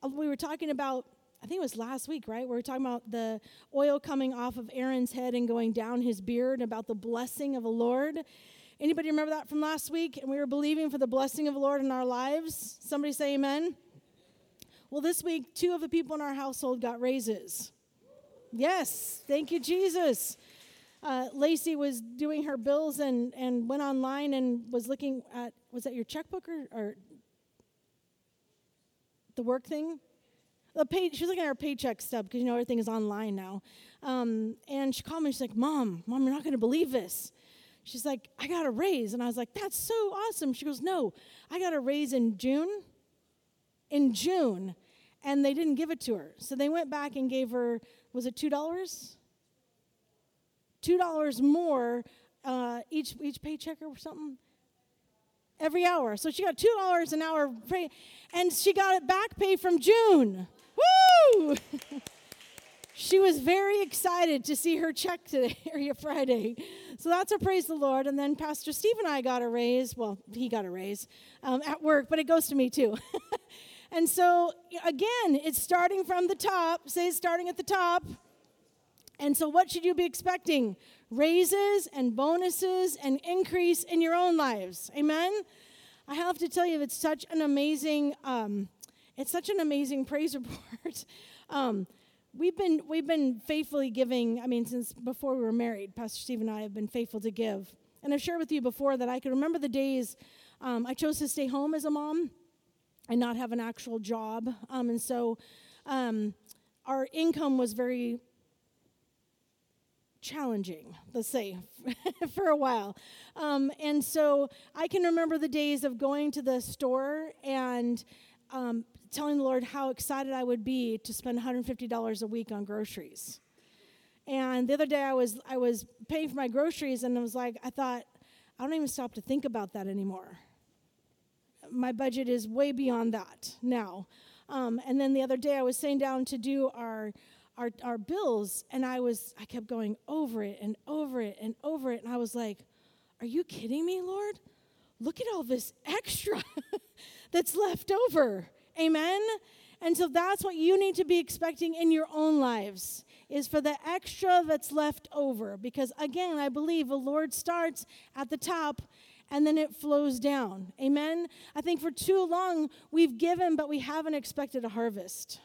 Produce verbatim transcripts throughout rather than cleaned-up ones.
we were talking about, I think it was last week, right? We were talking about the oil coming off of Aaron's head and going down his beard, about the blessing of the Lord. Anybody remember that from last week? And we were believing for the blessing of the Lord in our lives. Somebody say amen. Well, this week, two of the people in our household got raises. Yes, thank you, Jesus. Uh, Lacey was doing her bills and, and went online and was looking at, was that your checkbook or, or the work thing? The pay, she was looking at her paycheck stub because, you know, everything is online now. Um, and she called me. She's like, Mom, Mom, you're not going to believe this. She's like, I got a raise. And I was like, that's so awesome. She goes, no, I got a raise in June. In June. And they didn't give it to her. So they went back and gave her, was it two dollars? two dollars more uh, each each paycheck or something. Every hour. So she got two dollars an hour pay, and she got it back pay from June. Woo! She was very excited to see her check today, or Friday. So that's a praise the Lord. And then Pastor Steve and I got a raise. Well, he got a raise um, at work, but it goes to me too. And so, again, it's starting from the top. Say it's starting at the top. And so what should you be expecting? Raises and bonuses and increase in your own lives. Amen? I have to tell you, it's such an amazing, um, it's such an amazing praise report. um, we've been we've been faithfully giving, I mean, since before we were married, Pastor Steve and I have been faithful to give. And I've shared with you before that I can remember the days um, I chose to stay home as a mom and not have an actual job. Um, and so um, our income was very challenging, let's say, for a while. Um, and so I can remember the days of going to the store and um, telling the Lord how excited I would be to spend one hundred fifty dollars a week on groceries. And the other day I was I was paying for my groceries, and I was like, I thought, I don't even stop to think about that anymore. My budget is way beyond that now. Um, and then the other day I was sitting down to do our Our, our bills, and I was, I kept going over it and over it and over it, and I was like, are you kidding me, Lord? Look at all this extra that's left over, amen? And so that's what you need to be expecting in your own lives, is for the extra that's left over, because again, I believe the Lord starts at the top, and then it flows down, amen? I think for too long, we've given, but we haven't expected a harvest.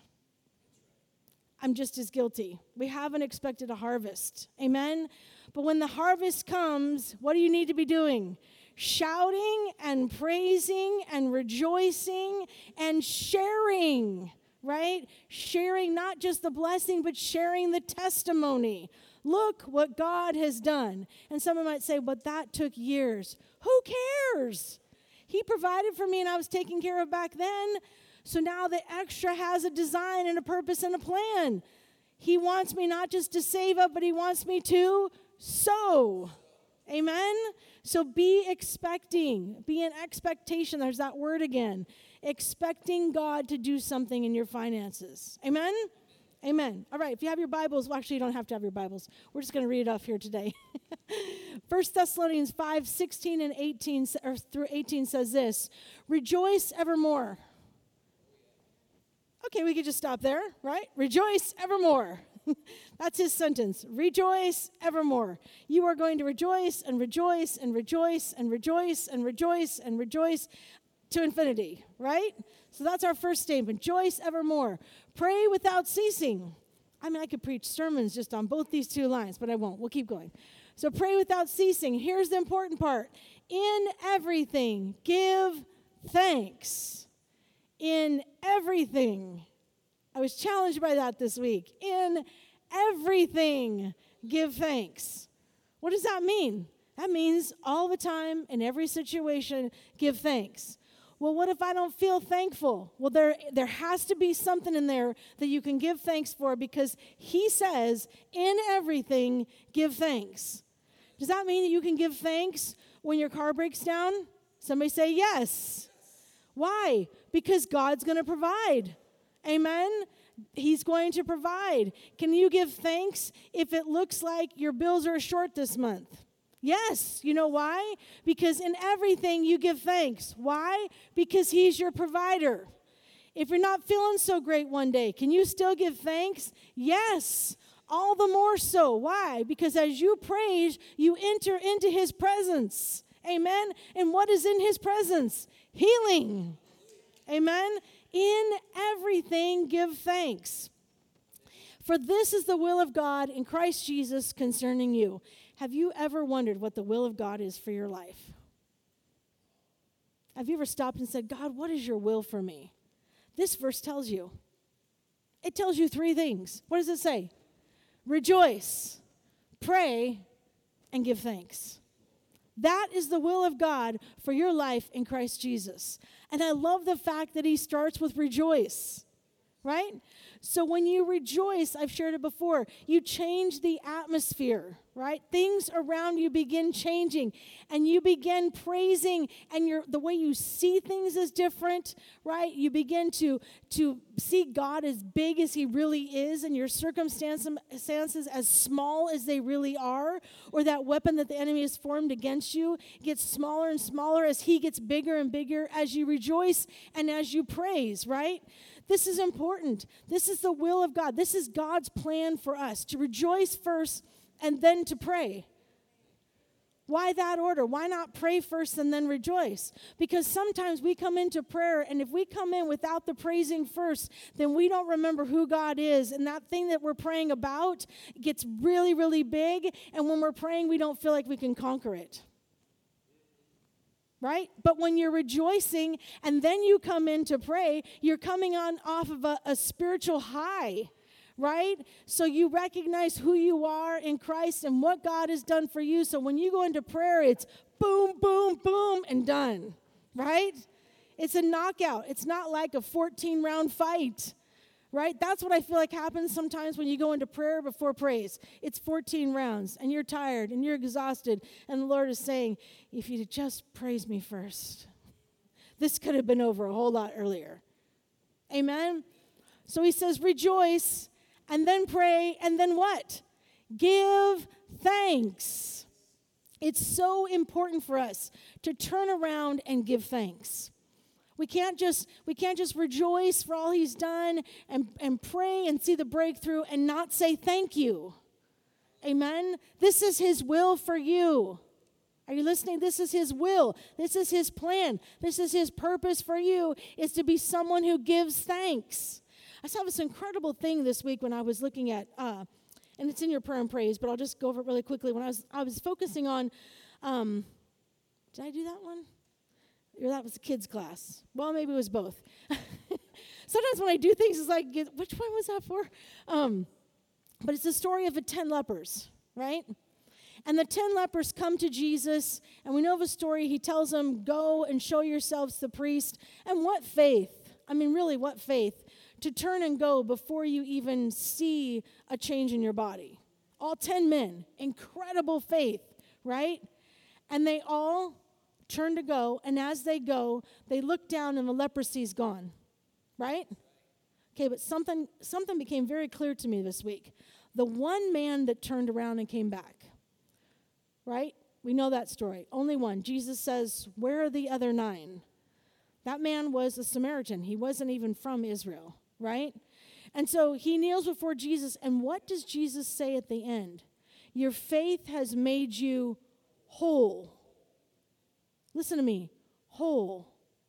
I'm just as guilty. We haven't expected a harvest. Amen? But when the harvest comes, what do you need to be doing? Shouting and praising and rejoicing and sharing, right? Sharing not just the blessing, but sharing the testimony. Look what God has done. And someone might say, but that took years. Who cares? He provided for me and I was taken care of back then. So now the extra has a design and a purpose and a plan. He wants me not just to save up, but he wants me to sow. Amen? So be expecting. Be in expectation. There's that word again. Expecting God to do something in your finances. Amen? Amen. All right, if you have your Bibles, well, actually, you don't have to have your Bibles. We're just going to read it off here today. First Thessalonians five, sixteen and eighteen, or through eighteen says this, rejoice evermore. Okay, we could just stop there, right? Rejoice evermore. That's his sentence. Rejoice evermore. You are going to rejoice and rejoice and rejoice and rejoice and rejoice and rejoice to infinity, right? So that's our first statement. Rejoice evermore. Pray without ceasing. I mean, I could preach sermons just on both these two lines, but I won't. We'll keep going. So pray without ceasing. Here's the important part. In everything, give thanks. In everything. I was challenged by that this week. In everything, give thanks. What does that mean? That means all the time, in every situation, give thanks. Well, what if I don't feel thankful? Well, there, there has to be something in there that you can give thanks for, because he says, in everything, give thanks. Does that mean that you can give thanks when your car breaks down? Somebody say yes. Why? Because God's going to provide. Amen? He's going to provide. Can you give thanks if it looks like your bills are short this month? Yes. You know why? Because in everything you give thanks. Why? Because he's your provider. If you're not feeling so great one day, can you still give thanks? Yes, all the more so. Why? Because as you praise, you enter into his presence. Amen? And what is in his presence? Healing. Amen? In everything, give thanks. For this is the will of God in Christ Jesus concerning you. Have you ever wondered what the will of God is for your life? Have you ever stopped and said, God, what is your will for me? This verse tells you. It tells you three things. What does it say? Rejoice, pray, and give thanks. That is the will of God for your life in Christ Jesus. And I love the fact that he starts with rejoice, right? So when you rejoice, I've shared it before, you change the atmosphere, right? Things around you begin changing, and you begin praising, and your the way you see things is different, right? You begin to, to see God as big as he really is, and your circumstances as small as they really are, or that weapon that the enemy has formed against you gets smaller and smaller as he gets bigger and bigger as you rejoice and as you praise, right? This is important. This is the will of God. This is God's plan for us, to rejoice first and then to pray. Why that order? Why not pray first and then rejoice? Because sometimes we come into prayer, and if we come in without the praising first, then we don't remember who God is, and that thing that we're praying about gets really, really big, and when we're praying, we don't feel like we can conquer it. Right? But when you're rejoicing and then you come in to pray, you're coming on off of a, a spiritual high, right? So you recognize who you are in Christ and what God has done for you. So when you go into prayer, it's boom, boom, boom, and done, right? It's a knockout. It's not like a fourteen-round fight, right? That's what I feel like happens sometimes when you go into prayer before praise. It's fourteen rounds, and you're tired, and you're exhausted, and the Lord is saying, if you'd just praise me first, this could have been over a whole lot earlier. Amen? So he says, rejoice, and then pray, and then what? Give thanks. It's so important for us to turn around and give thanks. We can't just we can't just rejoice for all he's done and, and pray and see the breakthrough and not say thank you. Amen? This is his will for you. Are you listening? This is his will. This is his plan. This is his purpose for you, is to be someone who gives thanks. I saw this incredible thing this week when I was looking at, uh, and it's in your prayer and praise, but I'll just go over it really quickly. When I was I was focusing on, um, did I do that one? Or that was a kids' class. Well, maybe it was both. Sometimes when I do things, it's like, which one was that for? Um, but it's the story of the ten lepers, right? And the ten lepers come to Jesus, and we know the story. He tells them, go and show yourselves to the priest. And what faith? I mean, really, what faith? To turn and go before you even see a change in your body. All ten men, incredible faith, right? And they all turn to go, and as they go, they look down and the leprosy's gone, right? Okay, but something something became very clear to me this week. The one man that turned around and came back, right? We know that story. Only one. Jesus says, where are the other nine? That man was a Samaritan. He wasn't even from Israel, right? And so he kneels before Jesus, and what does Jesus say at the end? Your faith has made you whole. Listen to me, whole.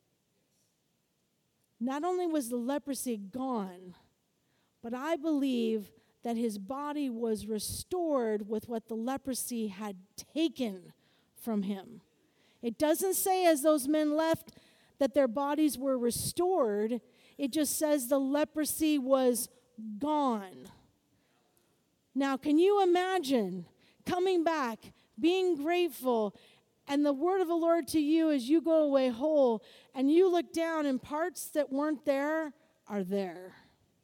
Not only was the leprosy gone, but I believe that his body was restored with what the leprosy had taken from him. It doesn't say as those men left that their bodies were restored. It just says the leprosy was gone. Now, can you imagine coming back, being grateful, and the word of the Lord to you as you go away whole, and you look down and parts that weren't there are there?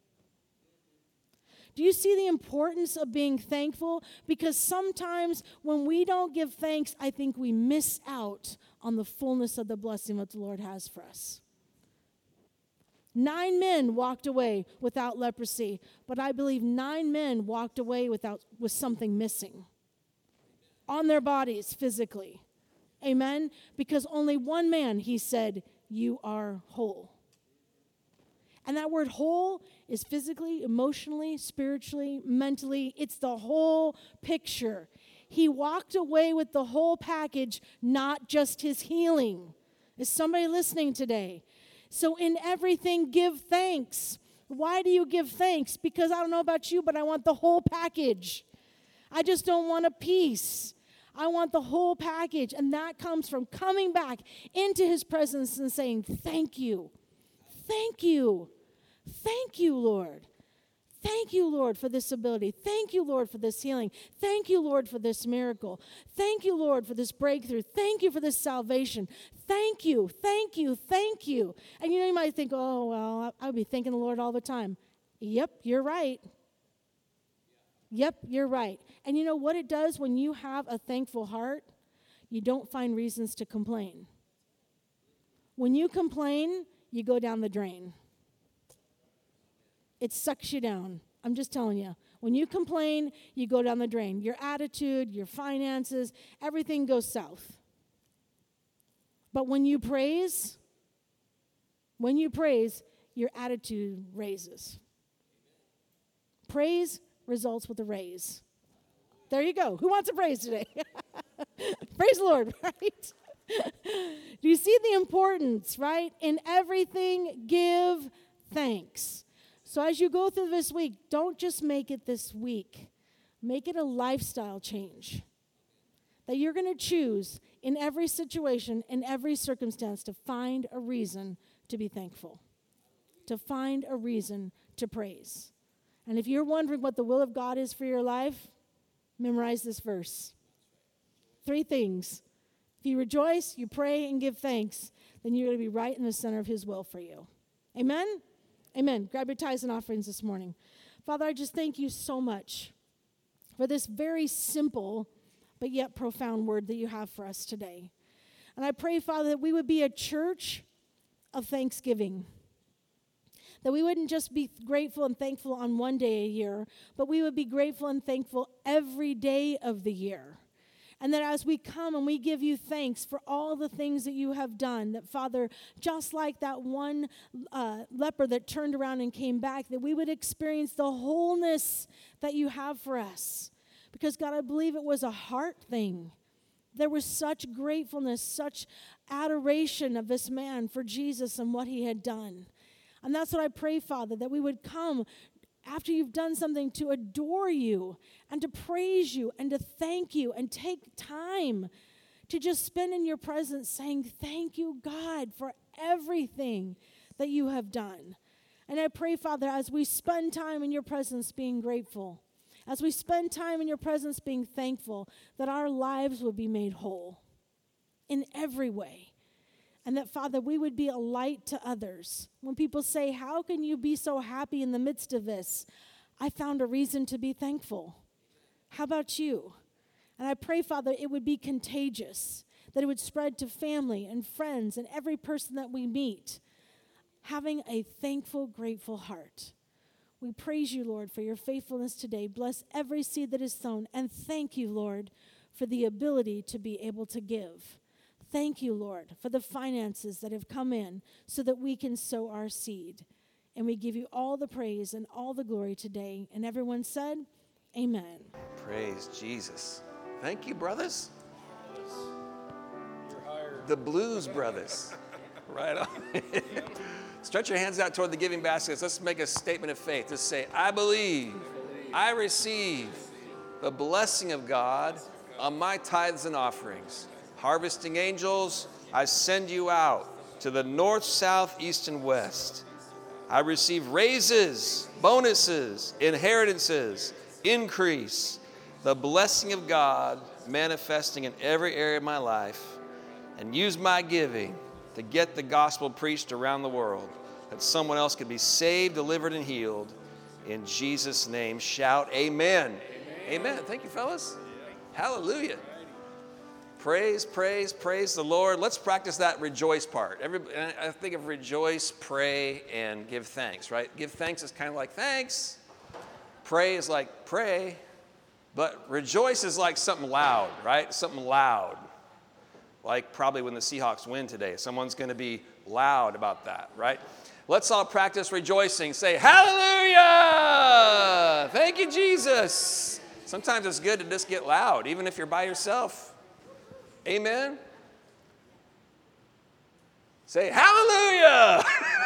Do you see the importance of being thankful? Because sometimes when we don't give thanks, I think we miss out on the fullness of the blessing that the Lord has for us. Nine men walked away without leprosy, but I believe nine men walked away without with something missing on their bodies physically. Amen? Because only one man, he said, you are whole. And that word whole is physically, emotionally, spiritually, mentally. It's the whole picture. He walked away with the whole package, not just his healing. Is somebody listening today? So in everything, give thanks. Why do you give thanks? Because I don't know about you, but I want the whole package. I just don't want a piece. I want the whole package. And that comes from coming back into his presence and saying, thank you. Thank you. Thank you, Lord. Thank you, Lord, for this ability. Thank you, Lord, for this healing. Thank you, Lord, for this miracle. Thank you, Lord, for this breakthrough. Thank you for this salvation. Thank you, thank you, thank you. And you know, you might think, oh, well, I would be thanking the Lord all the time. Yep, you're right. Yep, you're right. And you know what it does when you have a thankful heart? You don't find reasons to complain. When you complain, you go down the drain. It sucks you down. I'm just telling you. When you complain, you go down the drain. Your attitude, your finances, everything goes south. But when you praise, when you praise, your attitude raises. Praise results with a raise. There you go. Who wants a praise today? Praise the Lord, right? Do you see the importance, right? In everything, give thanks. So as you go through this week, don't just make it this week. Make it a lifestyle change. That you're going to choose in every situation, in every circumstance, to find a reason to be thankful. To find a reason to praise. And if you're wondering what the will of God is for your life, memorize this verse. Three things. If you rejoice, you pray, and give thanks, then you're going to be right in the center of his will for you. Amen? Amen. Grab your tithes and offerings this morning. Father, I just thank you so much for this very simple but yet profound word that you have for us today. And I pray, Father, that we would be a church of thanksgiving. That we wouldn't just be grateful and thankful on one day a year, but we would be grateful and thankful every day of the year. And that as we come and we give you thanks for all the things that you have done, that, Father, just like that one uh, leper that turned around and came back, that we would experience the wholeness that you have for us. Because, God, I believe it was a heart thing. There was such gratefulness, such adoration of this man for Jesus and what he had done. And that's what I pray, Father, that we would come after you've done something to adore you and to praise you and to thank you and take time to just spend in your presence saying, thank you, God, for everything that you have done. And I pray, Father, as we spend time in your presence being grateful, as we spend time in your presence being thankful, that our lives will be made whole in every way. And that, Father, we would be a light to others. When people say, how can you be so happy in the midst of this? I found a reason to be thankful. How about you? And I pray, Father, it would be contagious, that it would spread to family and friends and every person that we meet, having a thankful, grateful heart. We praise you, Lord, for your faithfulness today. Bless every seed that is sown. And thank you, Lord, for the ability to be able to give. Thank you, Lord, for the finances that have come in so that we can sow our seed. And we give you all the praise and all the glory today. And everyone said, amen. Praise Jesus. Thank you, brothers. The Blues Brothers. Right on. Stretch your hands out toward the giving baskets. Let's make a statement of faith. Let's say, I believe, I receive the blessing of God on my tithes and offerings. Harvesting angels, I send you out to the north, south, east, and west. I receive raises, bonuses, inheritances, increase, the blessing of God manifesting in every area of my life, and use my giving to get the gospel preached around the world, that someone else could be saved, delivered, and healed. In Jesus' name, shout amen. Amen. Amen. Thank you, fellas. Hallelujah. Praise, praise, praise the Lord. Let's practice that rejoice part. Every, I think of rejoice, pray, and give thanks, right? Give thanks is kind of like thanks. Pray is like pray. But rejoice is like something loud, right? Something loud. Like probably when the Seahawks win today. Someone's going to be loud about that, right? Let's all practice rejoicing. Say, hallelujah! Thank you, Jesus. Sometimes it's good to just get loud, even if you're by yourself. Amen? Say, hallelujah!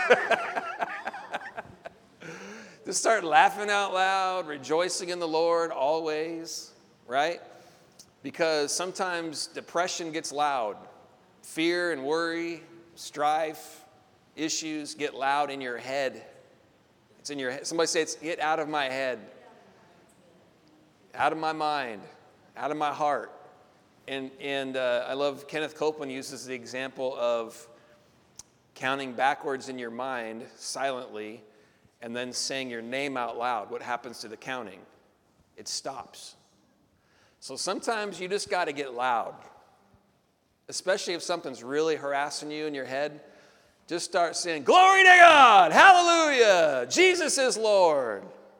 Just start laughing out loud, rejoicing in the Lord always, right? Because sometimes depression gets loud. Fear and worry, strife, issues get loud in your head. It's in your head. Somebody say, it's get out of my head, out of my mind, out of my heart. And, and uh, I love Kenneth Copeland uses the example of counting backwards in your mind silently and then saying your name out loud. What happens to the counting? It stops. So sometimes you just got to get loud, especially if something's really harassing you in your head. Just start saying, glory to God, hallelujah, Jesus is Lord.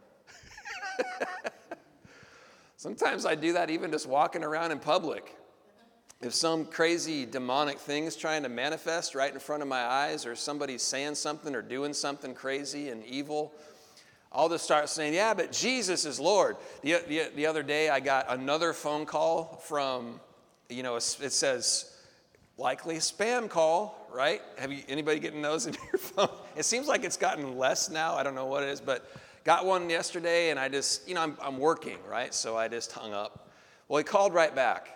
Sometimes I do that even just walking around in public. If some crazy demonic thing's trying to manifest right in front of my eyes, or somebody's saying something or doing something crazy and evil, I'll just start saying, yeah, but Jesus is Lord. The, the, the other day I got another phone call from, you know, it says, likely spam call, right? Have you anybody getting those in your phone? It seems like it's gotten less now. I don't know what it is, but got one yesterday, and I just, you know, I'm, I'm working, right? So I just hung up. Well, he called right back.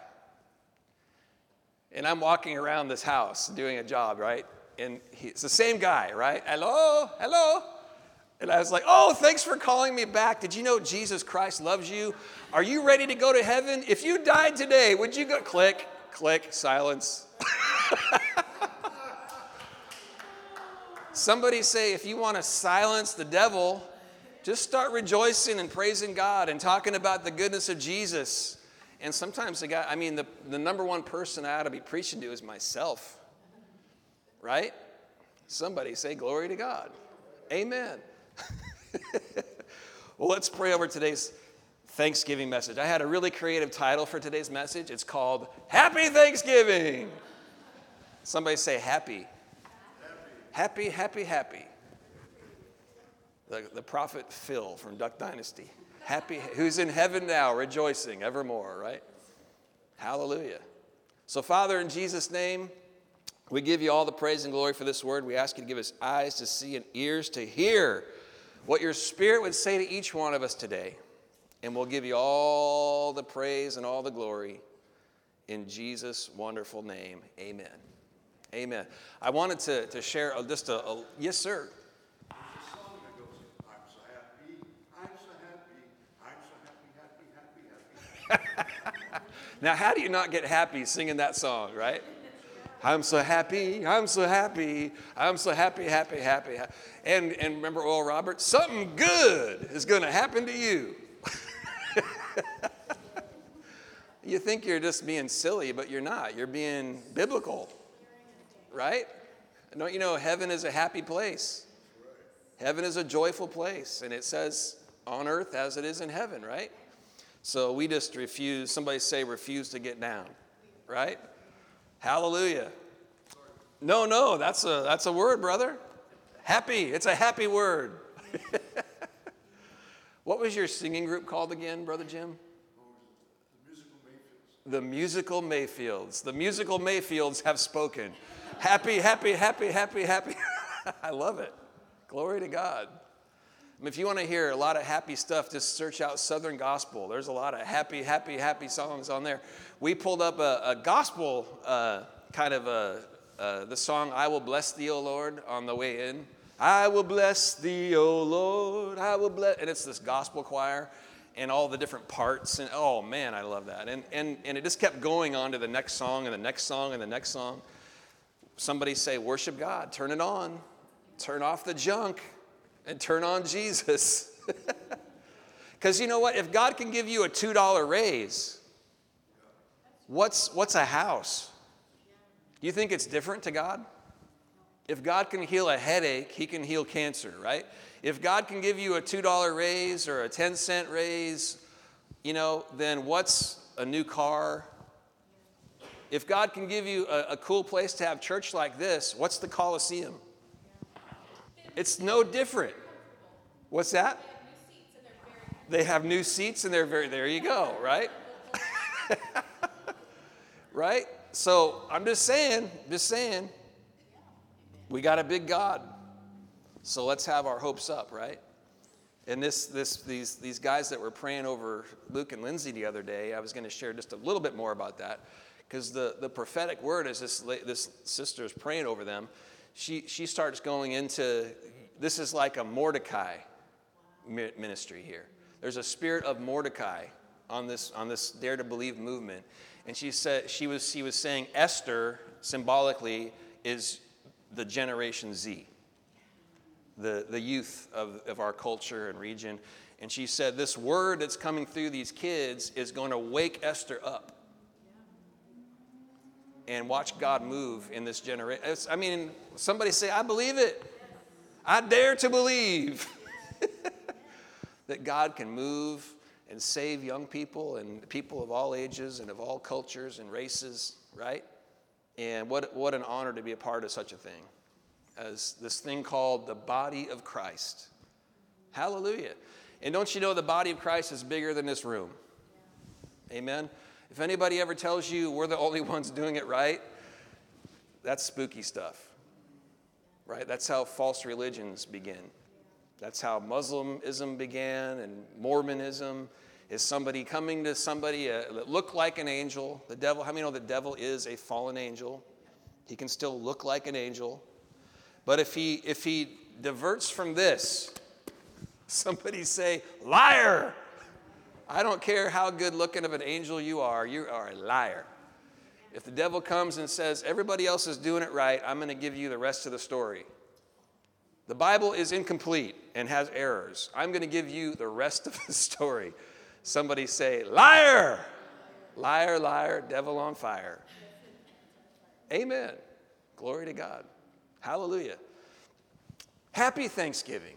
And I'm walking around this house doing a job, right? And he, it's the same guy, right? Hello, hello. And I was like, oh, thanks for calling me back. Did you know Jesus Christ loves you? Are you ready to go to heaven? If you died today, would you go? Click, click, silence. Somebody say, if you want to silence the devil, just start rejoicing and praising God and talking about the goodness of Jesus. And sometimes the guy, I mean, the, the number one person I ought to be preaching to is myself, right? Somebody say glory to God. Amen. Well, let's pray over today's Thanksgiving message. I had a really creative title for today's message. It's called Happy Thanksgiving. Somebody say happy. Happy, happy, happy. The, the prophet Phil from Duck Dynasty. Happy, who's in heaven now, rejoicing evermore, right? Hallelujah. So, Father, in Jesus' name, we give you all the praise and glory for this word. We ask you to give us eyes to see and ears to hear what your Spirit would say to each one of us today. And we'll give you all the praise and all the glory in Jesus' wonderful name. Amen. Amen. I wanted to, to share just a, a, yes, sir. Now, how do you not get happy singing that song, right? I'm so happy, I'm so happy, I'm so happy, happy, happy. And, and remember Oral Roberts? Something good is going to happen to you. You think you're just being silly, but you're not. You're being biblical, right? Don't you know heaven is a happy place? Heaven is a joyful place, and it says on earth as it is in heaven, right? So we just refuse, somebody say refuse to get down, right? Hallelujah. No, no, that's a that's a word, brother. Happy, it's a happy word. What was your singing group called again, Brother Jim? The Musical Mayfields. The Musical Mayfields have spoken. Happy, happy, happy, happy, happy. I love it. Glory to God. If you want to hear a lot of happy stuff, just search out Southern Gospel. There's a lot of happy, happy, happy songs on there. We pulled up a, a gospel uh, kind of a, uh, the song, I Will Bless Thee, O Lord, on the way in. I will bless thee, O Lord, I will bless, and it's this gospel choir and all the different parts, and oh man, I love that. And, and, and it just kept going on to the next song and the next song and the next song. Somebody say, worship God, turn it on, turn off the junk. And turn on Jesus. Because you know what? If God can give you a two dollar raise, what's, what's a house? You think it's different to God? If God can heal a headache, he can heal cancer, right? If God can give you a two dollar raise or a ten cent raise, you know, then what's a new car? If God can give you a, a cool place to have church like this, what's the Coliseum? It's no different. What's that? They have new seats and they're very, there you go, right? Right? So I'm just saying, just saying, we got a big God. So let's have our hopes up, right? And this, this, these, these guys that were praying over Luke and Lindsay the other day, I was going to share just a little bit more about that, because the, the prophetic word, as this, this sister is praying over them, she, she starts going into, this is like a Mordecai ministry here. There's a spirit of Mordecai on this, on this Dare to Believe movement. And she said, she was, she was saying Esther, symbolically, is the Generation Z. The, the youth of, of our culture and region. And she said, this word that's coming through these kids is going to wake Esther up. And watch God move in this generation. I mean, somebody say, I believe it. I dare to believe that God can move and save young people and people of all ages and of all cultures and races, right? And what, what an honor to be a part of such a thing, as this thing called the body of Christ. Hallelujah. And don't you know the body of Christ is bigger than this room? Amen. If anybody ever tells you we're the only ones doing it right, that's spooky stuff, right? That's how false religions begin. That's how Muslimism began, and Mormonism is somebody coming to somebody uh, that looked like an angel. The devil, how many know the devil is a fallen angel? He can still look like an angel. But if he if he diverts from this, somebody say, liar. I don't care how good looking of an angel you are, you are a liar. If the devil comes and says, everybody else is doing it right, I'm going to give you the rest of the story. The Bible is incomplete and has errors. I'm going to give you the rest of the story. Somebody say, liar. Liar, liar, devil on fire. Amen. Glory to God. Hallelujah. Happy Thanksgiving.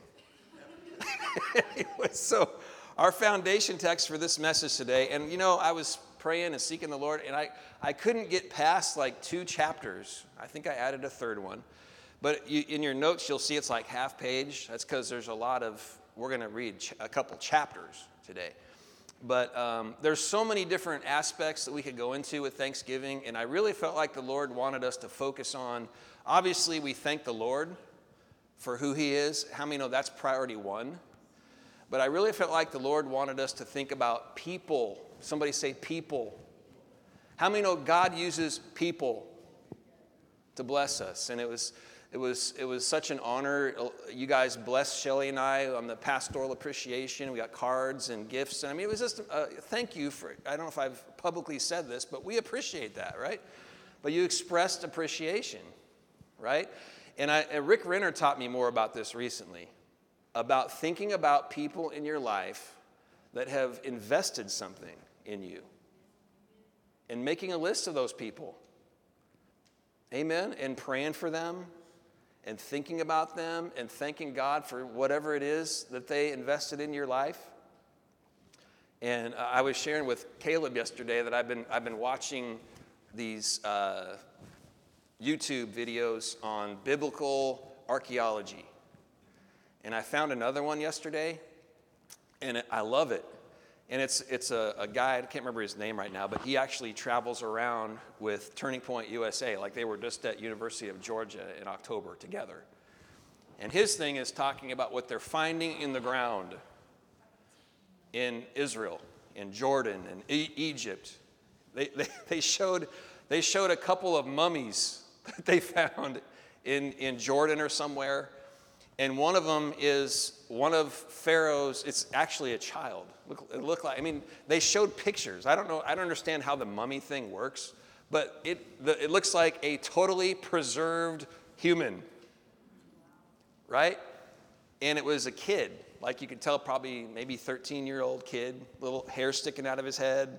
Anyway, so our foundation text for this message today, and you know, I was praying and seeking the Lord, and I, I couldn't get past like two chapters. I think I added a third one. But you, in your notes, you'll see it's like half page. That's because there's a lot of, we're going to read ch- a couple chapters today. But um, there's so many different aspects that we could go into with Thanksgiving, and I really felt like the Lord wanted us to focus on, obviously we thank the Lord for who he is. How many know that's priority one? But I really felt like the Lord wanted us to think about people. Somebody say people. How many know God uses people to bless us? And it was it was it was such an honor. You guys blessed Shelly and I on the pastoral appreciation. We got cards and gifts. And I mean, it was just a thank you for, I don't know if I've publicly said this, but we appreciate that, right? But you expressed appreciation, right? And, I, and Rick Renner taught me more about this recently, about thinking about people in your life that have invested something in you and making a list of those people. Amen? And praying for them and thinking about them and thanking God for whatever it is that they invested in your life. And uh, I was sharing with Caleb yesterday that I've been, I've been watching these uh, YouTube videos on biblical archaeology. And I found another one yesterday, and it, I love it. And it's it's a, a guy, I can't remember his name right now, but he actually travels around with Turning Point U S A, like they were just at University of Georgia in October together. And his thing is talking about what they're finding in the ground in Israel, in Jordan, and e- Egypt. They, they they showed they showed a couple of mummies that they found in, in Jordan or somewhere. And one of them is one of Pharaoh's, it's actually a child. Look, it looked like, I mean, they showed pictures. I don't know, I don't understand how the mummy thing works, but it, the, it looks like a totally preserved human, right? And it was a kid, like you could tell, probably maybe thirteen-year-old kid, little hair sticking out of his head.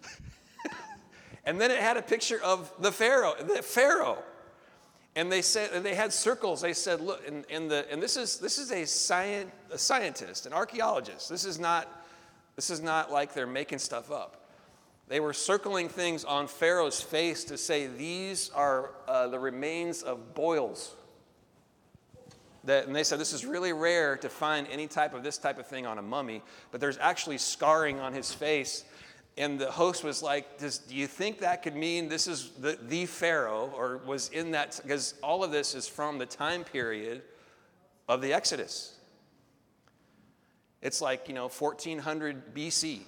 And then it had a picture of the Pharaoh, the Pharaoh. And they said they had circles. They said, "Look," and, and the and this is this is a, science, a scientist, an archaeologist. This is not this is not like they're making stuff up. They were circling things on Pharaoh's face to say these are uh, the remains of boils. That, and they said this is really rare to find any type of this type of thing on a mummy, but there's actually scarring on his face. And the host was like, Does, do you think that could mean this is the, the Pharaoh, or was in that, because all of this is from the time period of the Exodus. It's like, you know, fourteen hundred B C.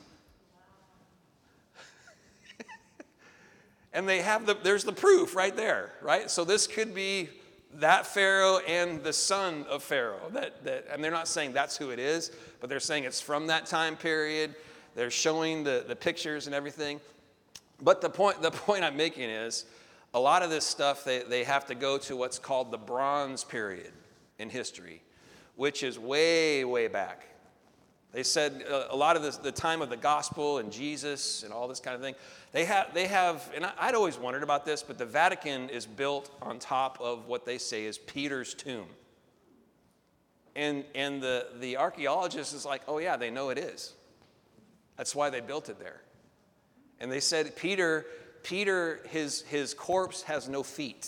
And they have the, there's the proof right there, right? So this could be that Pharaoh and the son of Pharaoh. That, that, and they're not saying that's who it is, but they're saying it's from that time period. They're showing the, the pictures and everything. But the point, the point I'm making is, a lot of this stuff, they, they have to go to what's called the Bronze period in history, which is way, way back. They said a, a lot of this, the time of the gospel and Jesus and all this kind of thing, they have, they have, and I, I'd always wondered about this, but the Vatican is built on top of what they say is Peter's tomb. And, and the, the archaeologist is like, oh yeah, they know it is. That's why they built it there. And they said, Peter, Peter, his, his corpse has no feet.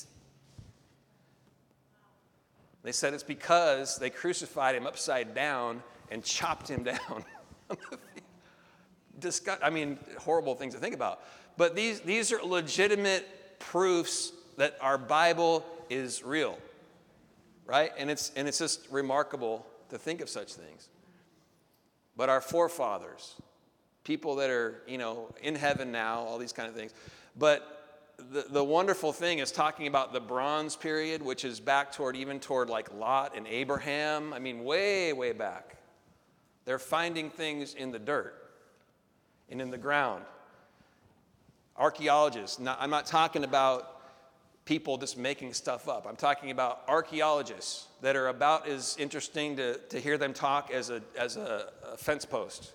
They said it's because they crucified him upside down and chopped him down. Disgust, I mean, horrible things to think about. But these, these are legitimate proofs that our Bible is real, right? And it's, and it's just remarkable to think of such things. But our forefathers, people that are, you know, in heaven now, all these kind of things. But the, the wonderful thing is talking about the Bronze period, which is back toward, even toward like Lot and Abraham. I mean, way, way back. They're finding things in the dirt and in the ground. Archaeologists, not, I'm not talking about people just making stuff up. I'm talking about archaeologists that are about as interesting to, to hear them talk as a, as a, a fence post.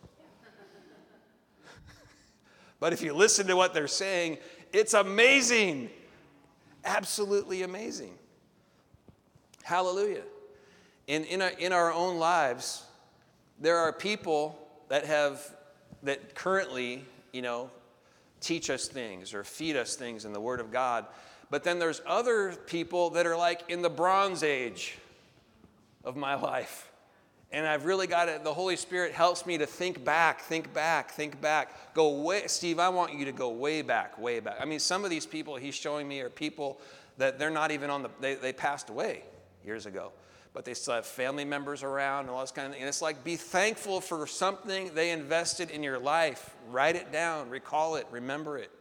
But if you listen to what they're saying, it's amazing. Absolutely amazing. Hallelujah. In, in, our, in our own lives, there are people that have, that currently, you know, teach us things or feed us things in the Word of God. But then there's other people that are like in the Bronze Age of my life. And I've really got it, the Holy Spirit helps me to think back, think back, think back. Go way, Steve, I want you to go way back, way back. I mean, some of these people he's showing me are people that they're not even on the, they, they passed away years ago. But they still have family members around and all this kind of thing. And it's like, be thankful for something they invested in your life. Write it down, recall it, remember it.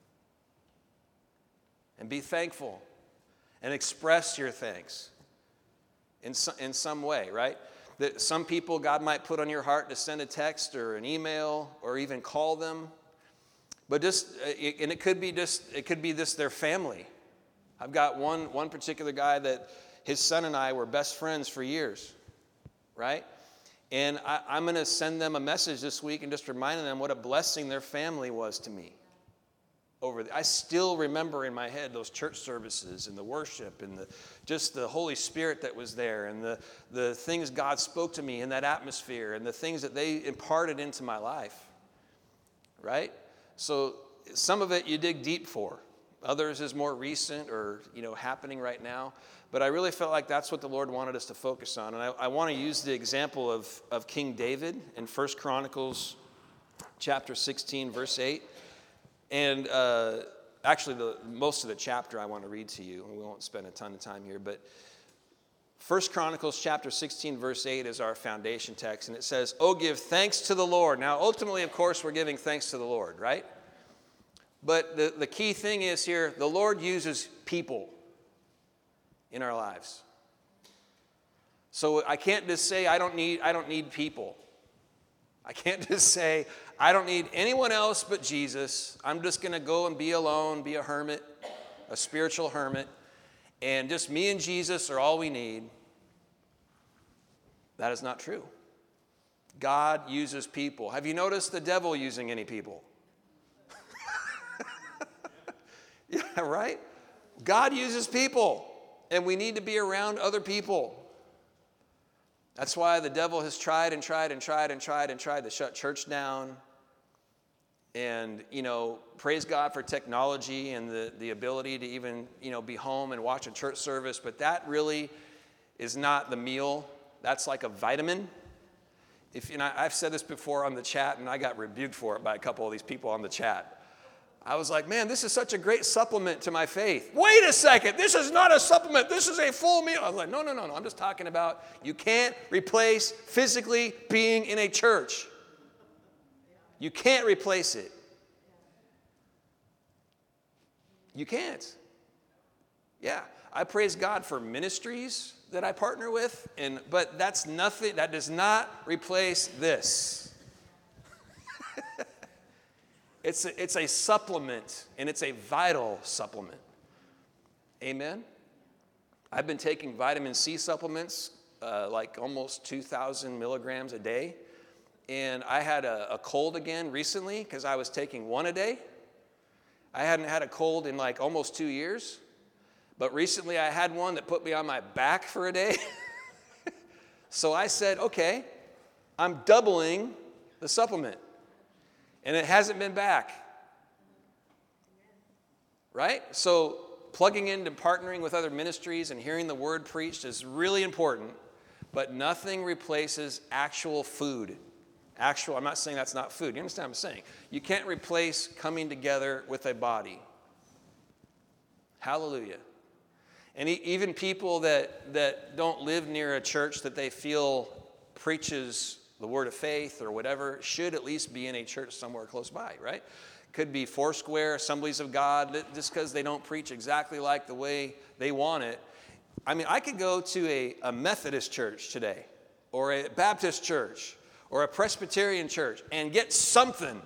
And be thankful and express your thanks in, so, in some way, right? That some people God might put on your heart to send a text or an email or even call them. But just, and it could be just, it could be just their family. I've got one, one particular guy that his son and I were best friends for years, right? And I, I'm going to send them a message this week and just reminding them what a blessing their family was to me. Over the, I still remember in my head those church services and the worship and the, just the Holy Spirit that was there and the, the things God spoke to me in that atmosphere and the things that they imparted into my life, right? So some of it you dig deep for. Others is more recent or, you know, happening right now. But I really felt like that's what the Lord wanted us to focus on. And I, I want to use the example of, of King David in First Chronicles chapter sixteen, verse eight. And uh, actually, the, most of the chapter I want to read to you. And we won't spend a ton of time here. But First Chronicles chapter sixteen, verse eight is our foundation text. And it says, "Oh, give thanks to the Lord." Now, ultimately, of course, we're giving thanks to the Lord, right? But the, the key thing is here, the Lord uses people in our lives. So I can't just say I don't need I don't need people. I can't just say I don't need anyone else but Jesus. I'm just going to go and be alone, be a hermit, a spiritual hermit, and just me and Jesus are all we need. That is not true. God uses people. Have you noticed the devil using any people? Yeah, right? God uses people. And we need to be around other people. That's why the devil has tried and tried and tried and tried and tried to shut church down. And, you know, praise God for technology and the, the ability to even, you know, be home and watch a church service. But that really is not the meal. That's like a vitamin. If you know, I've said this before on the chat, and I got rebuked for it by a couple of these people on the chat. I was like, man, this is such a great supplement to my faith. Wait a second, this is not a supplement. This is a full meal. I was like, no, no, no, no. I'm just talking about you can't replace physically being in a church. You can't replace it. You can't. Yeah, I praise God for ministries that I partner with, and but that's nothing, that does not replace this. it's, a, it's a supplement, and it's a vital supplement. Amen? I've been taking vitamin C supplements, uh, like almost two thousand milligrams a day, and I had a, a cold again recently because I was taking one a day. I hadn't had a cold in like almost two years. But recently I had one that put me on my back for a day. So I said, okay, I'm doubling the supplement. And it hasn't been back. Right? So plugging into partnering with other ministries and hearing the word preached is really important. But nothing replaces actual food. Actual, I'm not saying that's not food. You understand what I'm saying? You can't replace coming together with a body. Hallelujah. And even people that, that don't live near a church that they feel preaches the word of faith or whatever should at least be in a church somewhere close by, right? Could be Foursquare, Assemblies of God, just because they don't preach exactly like the way they want it. I mean, I could go to a, a Methodist church today or a Baptist church or a Presbyterian church and get something.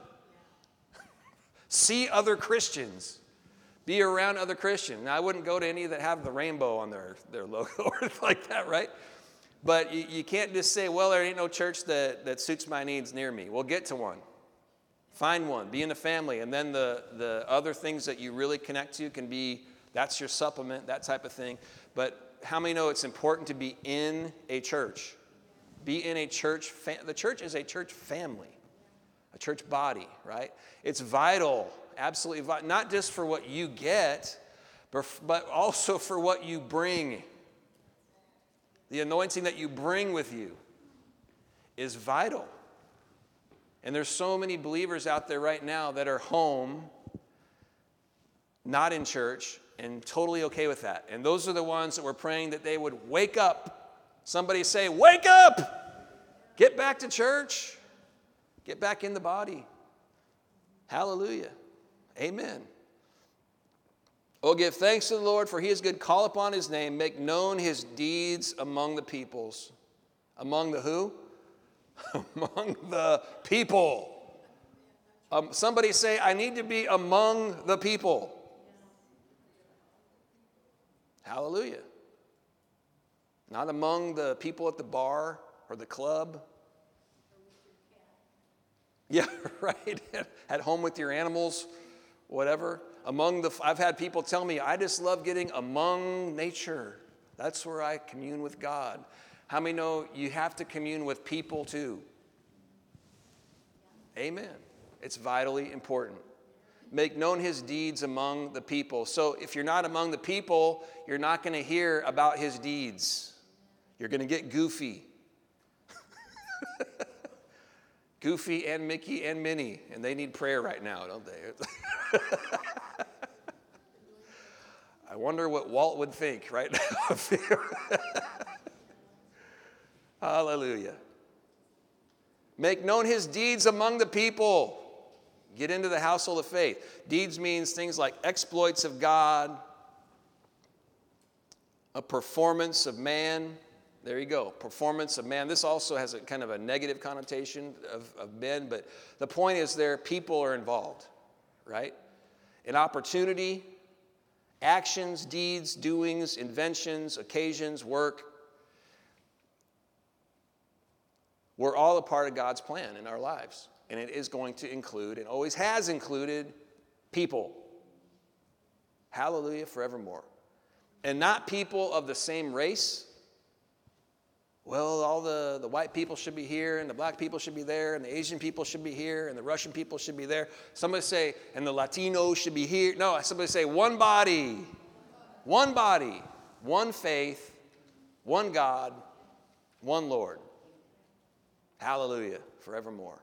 See other Christians. Be around other Christians. Now, I wouldn't go to any that have the rainbow on their, their logo or like that, right? But you, you can't just say, well, there ain't no church that, that suits my needs near me. Well, get to one. Find one. Be in a family. And then the, the other things that you really connect to can be, that's your supplement, that type of thing. But how many know it's important to be in a church? Be in a church. Fam- the church is a church family, a church body, right? It's vital. Absolutely vital, not just for what you get, but also for what you bring. The anointing that you bring with you is vital. And there's so many believers out there right now that are home, not in church, and totally okay with that. And those are the ones that we're praying that they would wake up. Somebody say, wake up! Get back to church. Get back in the body. Hallelujah. Amen. Oh, give thanks to the Lord, for he is good. Call upon his name. Make known his deeds among the peoples. Among the who? Among the people. Um, somebody say, I need to be among the people. Hallelujah. Not among the people at the bar or the club. Yeah, right. At home with your animals. Whatever. Among the, I've had people tell me, I just love getting among nature. That's where I commune with God. How many know you have to commune with people too? Amen. It's vitally important. Make known his deeds among the people. So if you're not among the people, you're not going to hear about his deeds. You're going to get Goofy. Goofy and Mickey and Minnie, and they need prayer right now, don't they? I wonder what Walt would think right now. Hallelujah. Make known his deeds among the people. Get into the household of faith. Deeds means things like exploits of God, a performance of man. There you go, performance of man. This also has a kind of a negative connotation of, of men, but the point is there, people are involved, right? An opportunity, actions, deeds, doings, inventions, occasions, work. We're all a part of God's plan in our lives, and it is going to include, and always has included, people. Hallelujah, forevermore. And not people of the same race. Well, all the, the white people should be here, and the black people should be there, and the Asian people should be here, and the Russian people should be there. Somebody say, and the Latinos should be here. No, somebody say, one body, one body, one faith, one God, one Lord. Hallelujah, forevermore.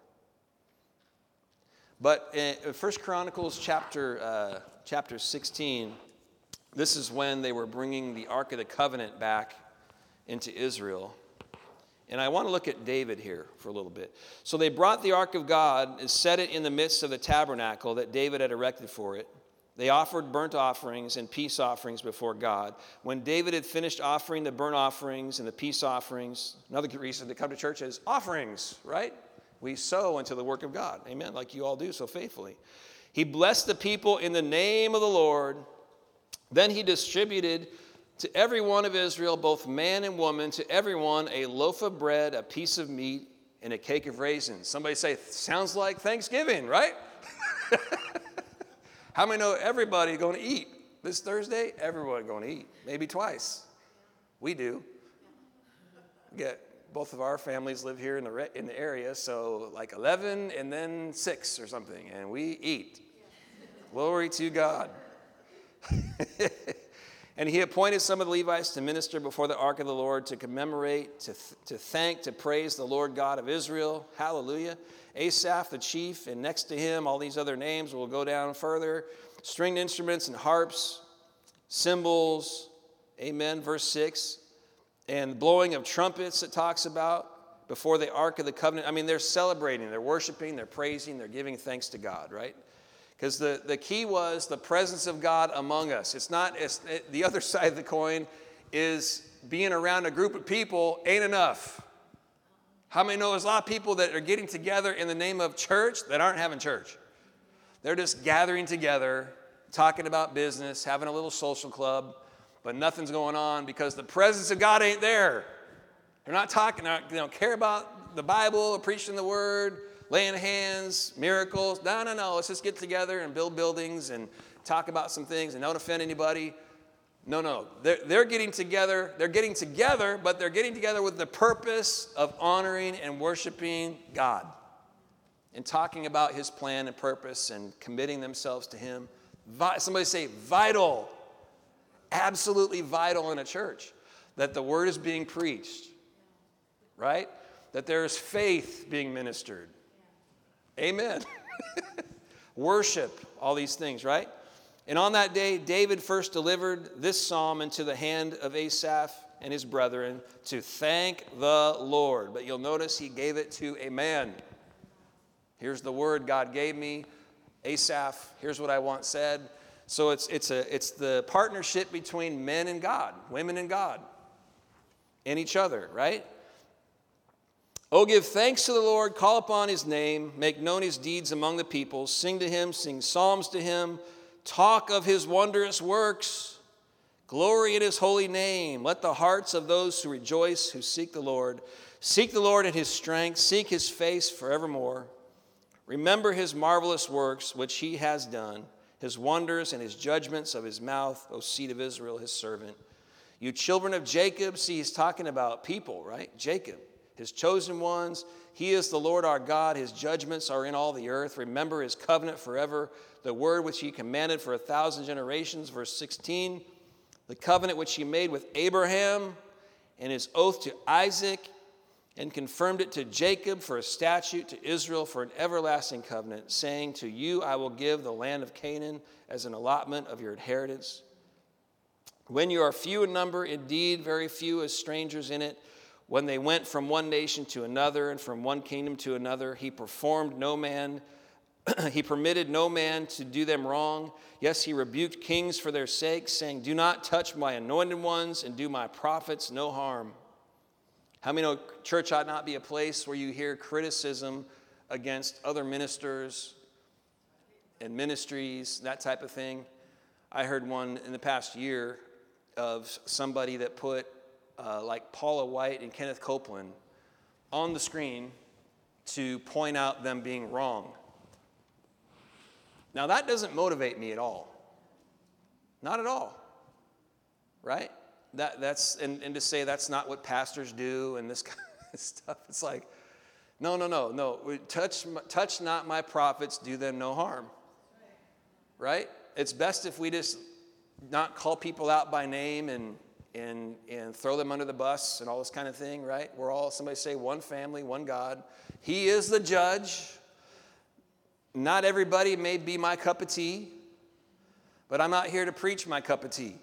But in First Chronicles chapter, uh, chapter sixteen, this is when they were bringing the Ark of the Covenant back into Israel. And I want to look at David here for a little bit. So they brought the Ark of God and set it in the midst of the tabernacle that David had erected for it. They offered burnt offerings and peace offerings before God. When David had finished offering the burnt offerings and the peace offerings, another reason to come to church is offerings, right? We sow into the work of God. Amen, like you all do so faithfully. He blessed the people in the name of the Lord. Then he distributed to every one of Israel, both man and woman, to everyone a loaf of bread, a piece of meat, and a cake of raisins. Somebody say, sounds like Thanksgiving, right? How many know everybody going to eat this Thursday? Everyone going to eat, maybe twice. We do. Get both of our families live here in the re- in the area, so like eleven and then six or something, and we eat. Glory to God. And he appointed some of the Levites to minister before the ark of the Lord, to commemorate, to, th- to thank, to praise the Lord God of Israel. Hallelujah. Asaph the chief, and next to him, all these other names, will go down further. Stringed instruments and harps, cymbals, amen, verse six. And blowing of trumpets it talks about before the ark of the covenant. I mean, they're celebrating, they're worshiping, they're praising, they're giving thanks to God, right? Because the, the key was the presence of God among us. It's not, it's, it, the other side of the coin is being around a group of people ain't enough. How many know there's a lot of people that are getting together in the name of church that aren't having church? They're just gathering together, talking about business, having a little social club, but nothing's going on because the presence of God ain't there. They're not talking, they don't care about the Bible or preaching the word, laying hands, miracles. No, no, no. Let's just get together and build buildings and talk about some things and don't offend anybody. No, no. They're, they're getting together. They're getting together, but they're getting together with the purpose of honoring and worshiping God and talking about his plan and purpose and committing themselves to him. Vi- somebody say vital. Absolutely vital in a church that the word is being preached, right? That there's faith being ministered. Amen. Worship, all these things, right? And on that day, David first delivered this psalm into the hand of Asaph and his brethren to thank the Lord. But you'll notice he gave it to a man. Here's the word God gave me. Asaph, here's what I want said. So it's, it's, a, it's the partnership between men and God, women and God, and each other, right? Oh, give thanks to the Lord, call upon his name, make known his deeds among the peoples, sing to him, sing psalms to him, talk of his wondrous works, glory in his holy name. Let the hearts of those who rejoice, who seek the Lord, seek the Lord in his strength, seek his face forevermore. Remember his marvelous works, which he has done, his wonders and his judgments of his mouth, O seed of Israel, his servant. You children of Jacob, see, he's talking about people, right? Jacob. His chosen ones, he is the Lord our God. His judgments are in all the earth. Remember his covenant forever, the word which he commanded for a thousand generations. Verse sixteen, the covenant which he made with Abraham and his oath to Isaac and confirmed it to Jacob for a statute, to Israel for an everlasting covenant, saying, to you I will give the land of Canaan as an allotment of your inheritance. When you are few in number, indeed very few as strangers in it, when they went from one nation to another and from one kingdom to another, he performed no man, he permitted no man to do them wrong. Yes, he rebuked kings for their sake, saying, do not touch my anointed ones and do my prophets no harm. How many know church ought not be a place where you hear criticism against other ministers and ministries, that type of thing? I heard one in the past year of somebody that put Uh, like Paula White and Kenneth Copeland on the screen to point out them being wrong. Now, that doesn't motivate me at all. Not at all. Right? That, that's and, and to say that's not what pastors do and this kind of stuff. It's like, no, no, no, no. Touch, touch not my prophets, do them no harm. Right? It's best if we just not call people out by name and and, and throw them under the bus and all this kind of thing, right? We're all, somebody say, one family, one God. He is the judge. Not everybody may be my cup of tea, but I'm not here to preach my cup of tea.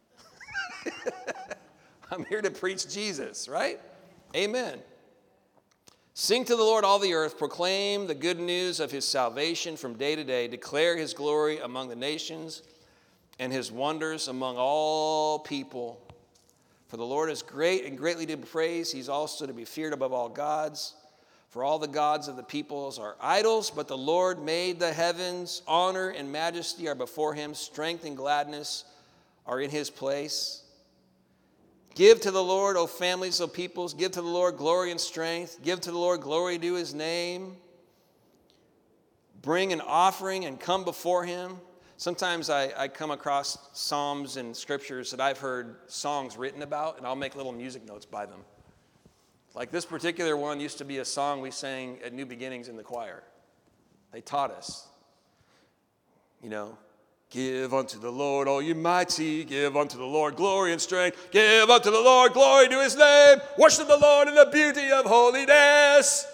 I'm here to preach Jesus, right? Amen. Sing to the Lord, all the earth. Proclaim the good news of his salvation from day to day. Declare his glory among the nations and his wonders among all people. For the Lord is great and greatly to be praised. He's also to be feared above all gods. For all the gods of the peoples are idols, but the Lord made the heavens. Honor and majesty are before him. Strength and gladness are in his place. Give to the Lord, O families of peoples. Give to the Lord glory and strength. Give to the Lord glory due his name. Bring an offering and come before him. Sometimes I, I come across psalms and scriptures that I've heard songs written about, and I'll make little music notes by them. Like this particular one used to be a song we sang at New Beginnings in the choir. They taught us, you know, give unto the Lord, all you mighty, give unto the Lord glory and strength, give unto the Lord glory to his name, worship the Lord in the beauty of holiness.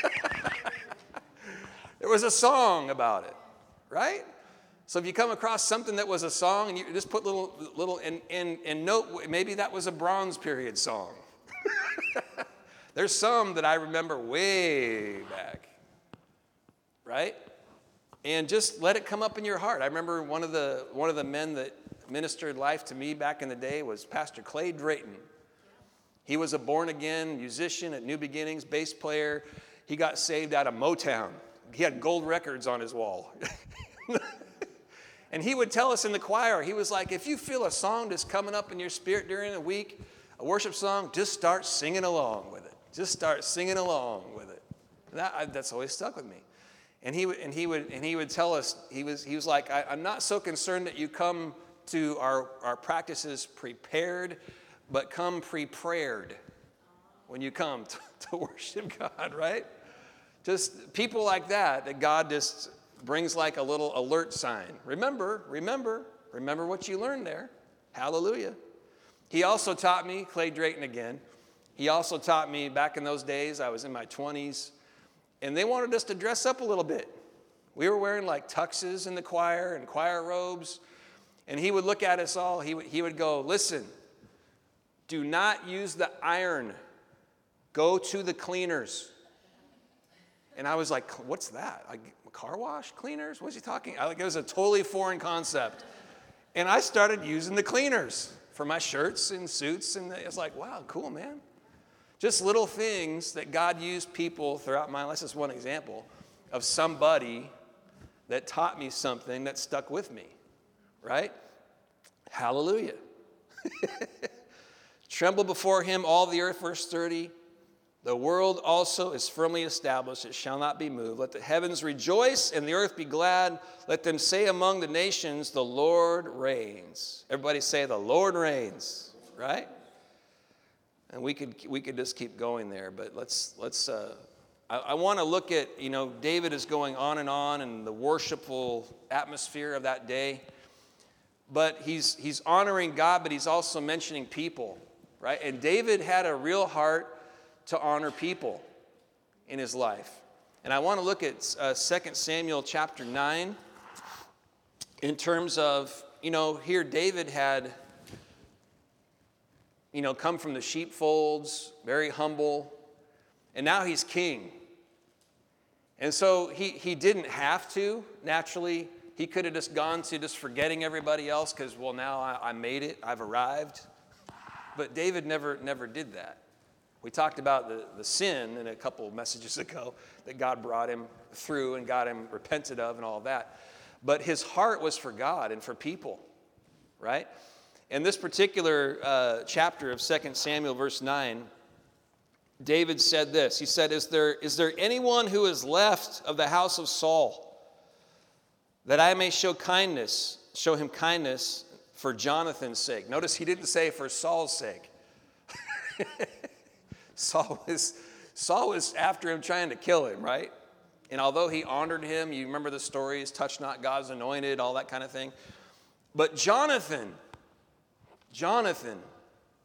There was a song about it, right? So if you come across something that was a song and you just put little, little, and, and, and note, maybe that was a Bronze Period song. There's some that I remember way back, right? And just let it come up in your heart. I remember one of the one of the men that ministered life to me back in the day was Pastor Clay Drayton. He was a born-again musician at New Beginnings, bass player. He got saved out of Motown. He had gold records on his wall. And he would tell us in the choir, he was like, if you feel a song just coming up in your spirit during the week, a worship song, just start singing along with it. Just start singing along with it. That, I, that's always stuck with me. And he would, and he would, and he would tell us. He was, he was like, I, I'm not so concerned that you come to our, our practices prepared, but come pre-prayered when you come to, to worship God, right? Just people like that, that God just brings like a little alert sign. Remember, remember, remember what you learned there. Hallelujah. He also taught me, Clay Drayton again, he also taught me back in those days, I was in my twenties, and they wanted us to dress up a little bit. We were wearing like tuxes in the choir and choir robes, and he would look at us all, he would, he would go, listen, do not use the iron. Go to the cleaners. And I was like, what's that? Like car wash cleaners? What's he talking? I, like, it was a totally foreign concept. And I started using the cleaners for my shirts and suits, and it's like, wow, cool, man. Just little things that God used people throughout my life. This is one example of somebody that taught me something that stuck with me, right? Hallelujah. Tremble before him, all the earth, verse thirty. The world also is firmly established. It shall not be moved. Let the heavens rejoice and the earth be glad. Let them say among the nations, the Lord reigns. Everybody say, the Lord reigns, right? And we could we could just keep going there, but let's let's. Uh, I, I want to look at, you know, David is going on and on in the worshipful atmosphere of that day, but he's he's honoring God, but he's also mentioning people, right? And David had a real heart to honor people in his life, and I want to look at uh, Second Samuel chapter nine in terms of, you know, here David had, you know, come from the sheepfolds, very humble, and now he's king. And so he, he didn't have to, naturally. He could have just gone to just forgetting everybody else because, well, now I, I made it, I've arrived. But David never, never did that. We talked about the, the sin in a couple of messages ago that God brought him through and got him repented of and all of that. But his heart was for God and for people, right? In this particular uh, chapter of Second Samuel, verse nine, David said this. He said, is there, is there anyone who is left of the house of Saul, that I may show kindness, show him kindness for Jonathan's sake? Notice he didn't say for Saul's sake. Saul was, Saul was after him, trying to kill him, right? And although he honored him, you remember the stories, touch not God's anointed, all that kind of thing. But Jonathan, Jonathan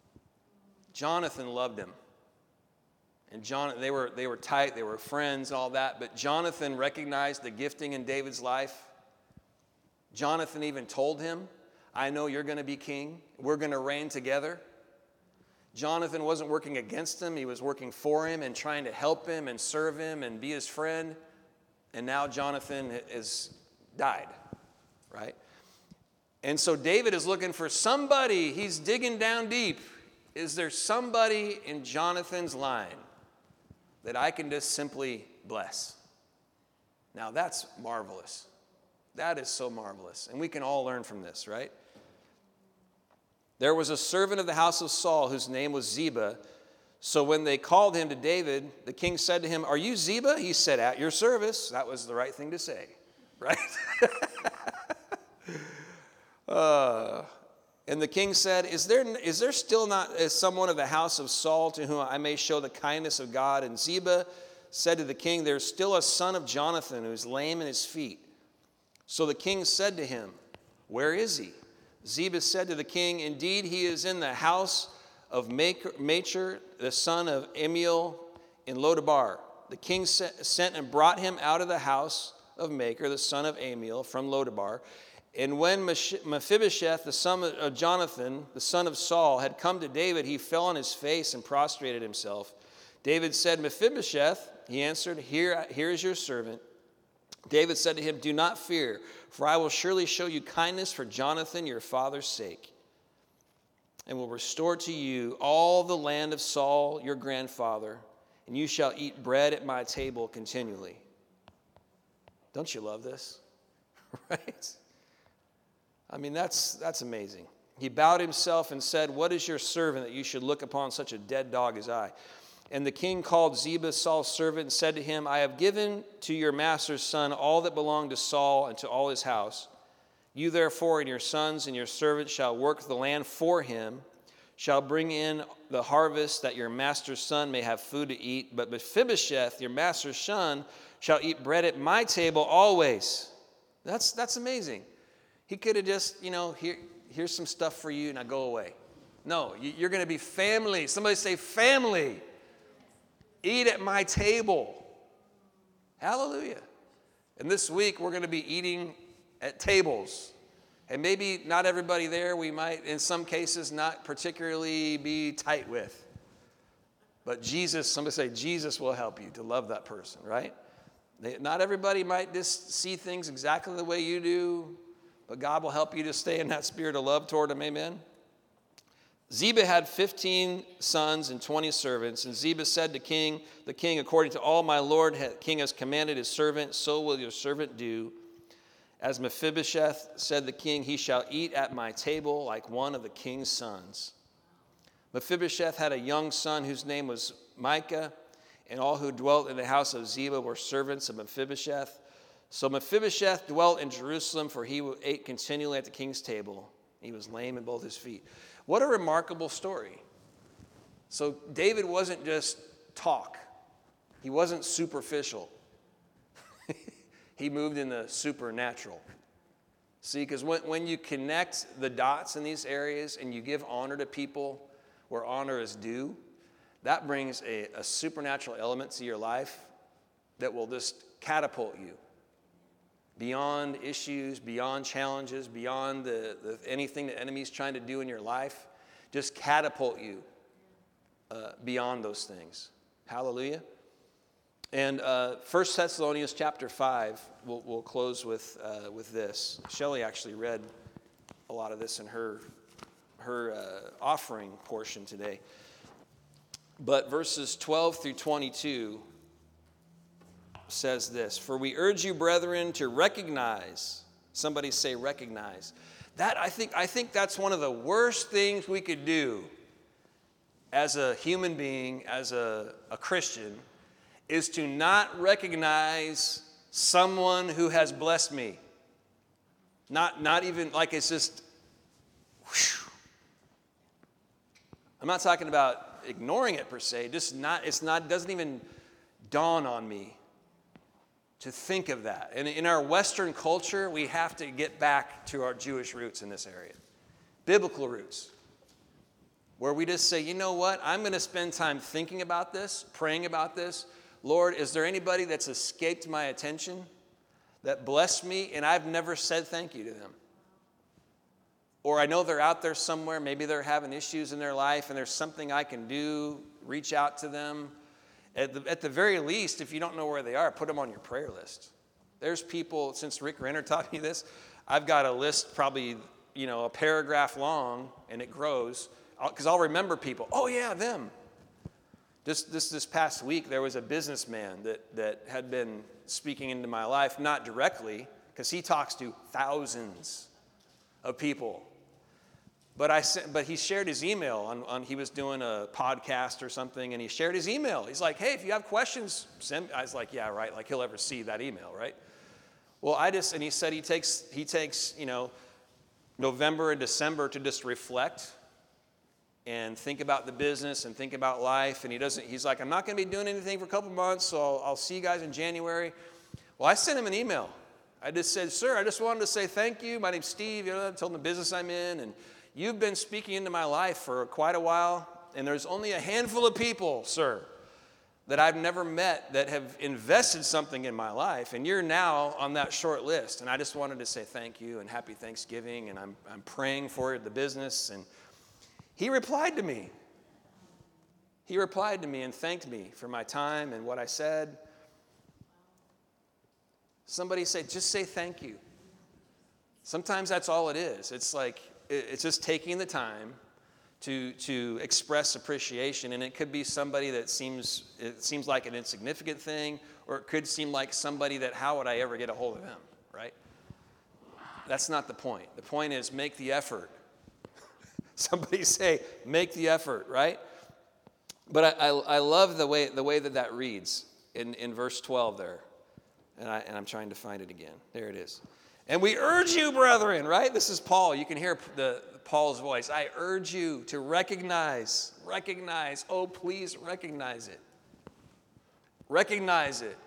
Jonathan loved him. And John, they were, they were tight, they were friends, all that. But Jonathan recognized the gifting in David's life. Jonathan even told him, I know you're going to be king. We're going to reign together. Jonathan wasn't working against him. He was working for him and trying to help him and serve him and be his friend. And now Jonathan has died, right? And so David is looking for somebody. He's digging down deep. Is there somebody in Jonathan's line that I can just simply bless? Now that's marvelous. That is so marvelous. And we can all learn from this, right? There was a servant of the house of Saul whose name was Ziba. So when they called him to David, the king said to him, are you Ziba? He said, at your service. That was the right thing to say, right? uh, and the king said, is there, is there still not someone of the house of Saul to whom I may show the kindness of God? And Ziba said to the king, there's still a son of Jonathan who's lame in his feet. So the king said to him, where is he? Ziba said to the king, indeed, he is in the house of Machir, the son of Amiel, in Lodabar. The king sent and brought him out of the house of Machir, the son of Amiel, from Lodabar. And when Mephibosheth, the son of Jonathan, the son of Saul, had come to David, he fell on his face and prostrated himself. David said, Mephibosheth, he answered, here, here is your servant. David said to him, do not fear, for I will surely show you kindness for Jonathan, your father's sake, and will restore to you all the land of Saul, your grandfather, and you shall eat bread at my table continually. Don't you love this? Right? I mean, that's, that's amazing. He bowed himself and said, what is your servant that you should look upon such a dead dog as I? And the king called Ziba, Saul's servant, and said to him, I have given to your master's son all that belonged to Saul and to all his house. You therefore and your sons and your servants shall work the land for him, shall bring in the harvest that your master's son may have food to eat. But Mephibosheth, your master's son, shall eat bread at my table always. That's, that's amazing. He could have just, you know, here, here's some stuff for you, now go away. No, you're going to be family. Somebody say family. Eat at my table. Hallelujah. And this week we're going to be eating at tables. And maybe not everybody there, we might, in some cases, not particularly be tight with. But Jesus, somebody say, Jesus will help you to love that person, right? They, not everybody might just see things exactly the way you do, but God will help you to stay in that spirit of love toward him, amen? Ziba had fifteen sons and twenty servants, and Ziba said to king, the king, according to all my lord king has commanded his servant, so will your servant do. As Mephibosheth, said the king, he shall eat at my table like one of the king's sons. Mephibosheth had a young son whose name was Micah, and all who dwelt in the house of Ziba were servants of Mephibosheth. So Mephibosheth dwelt in Jerusalem, for he ate continually at the king's table. He was lame in both his feet. What a remarkable story. So David wasn't just talk. He wasn't superficial. He moved in the supernatural. See, because when, when you connect the dots in these areas and you give honor to people where honor is due, that brings a, a supernatural element to your life that will just catapult you beyond issues, beyond challenges, beyond the, the, anything the enemy's trying to do in your life. Just catapult you uh, beyond those things. Hallelujah. And uh, First Thessalonians chapter five, we'll, we'll close with uh, with this. Shelley actually read a lot of this in her, her uh, offering portion today. But verses twelve through twenty-two says this, for we urge you, brethren, to recognize, somebody say recognize. That, I think, I think that's one of the worst things we could do as a human being, as a, a Christian, is to not recognize someone who has blessed me. Not, not even like it's just, whew. I'm not talking about ignoring it per se, just not, it's not, doesn't even dawn on me to think of that. And in our Western culture, we have to get back to our Jewish roots in this area. Biblical roots. where we just say, you know what, I'm going to spend time thinking about this, praying about this. Lord, is there anybody that's escaped my attention, that blessed me, and I've never said thank you to them? Or I know they're out there somewhere, maybe they're having issues in their life, and there's something I can do, reach out to them. At the, at the very least, if you don't know where they are, put them on your prayer list. There's people, since Rick Renner taught me this, I've got a list probably, you know, a paragraph long, and it grows, because I'll remember people. Oh, yeah, them. Just this, this past week, there was a businessman that, that had been speaking into my life, not directly, because he talks to thousands of people. But I sent, but he shared his email on, on he was doing a podcast or something, and he shared his email. He's like, hey, if you have questions, send. I was like, yeah, right. Like he'll ever see that email, right? Well, I just, and he said he takes he takes you know November and December to just reflect and think about the business and think about life. And he doesn't. He's like, I'm not going to be doing anything for a couple months, so I'll, I'll see you guys in January. Well, I sent him an email. I just said, sir, I just wanted to say thank you. My name's Steve. You know, I told him the business I'm in, and you've been speaking into my life for quite a while, and there's only a handful of people, sir, that I've never met that have invested something in my life, and you're now on that short list. And I just wanted to say thank you and happy Thanksgiving, and I'm I'm praying for the business. And he replied to me. He replied to me and thanked me for my time and what I said. Somebody said, just say thank you. Sometimes that's all it is. It's like, it's just taking the time to to express appreciation, and it could be somebody that seems it seems like an insignificant thing, or it could seem like somebody that how would I ever get a hold of them, right? That's not the point. The point is make the effort. Somebody say make the effort, right? But I, I, I love the way the way that that reads in, in verse twelve there, and I and I'm trying to find it again. There it is. And we urge you, brethren, right? This is Paul. You can hear the Paul's voice. I urge you to recognize, recognize. Oh, please recognize it. Recognize it.